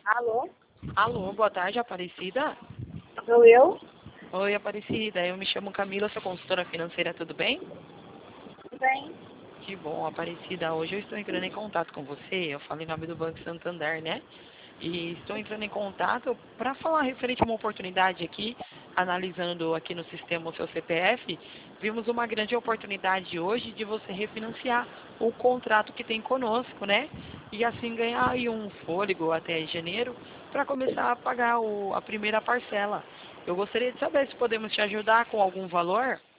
Alô? Alô, boa tarde, Aparecida. Sou eu? Oi, Aparecida, eu me chamo Camila, sou consultora financeira, tudo bem? Tudo bem? Que bom, Aparecida, hoje eu estou entrando em contato com você, eu falo em nome do Banco Santander, né? E estou entrando em contato para falar referente a uma oportunidade aqui, analisando aqui no sistema o seu CPF, vimos uma grande oportunidade hoje de você refinanciar o contrato que tem conosco, né? E assim ganhar aí um fôlego até janeiro para começar a pagar a primeira parcela. Eu gostaria de saber se podemos te ajudar com algum valor.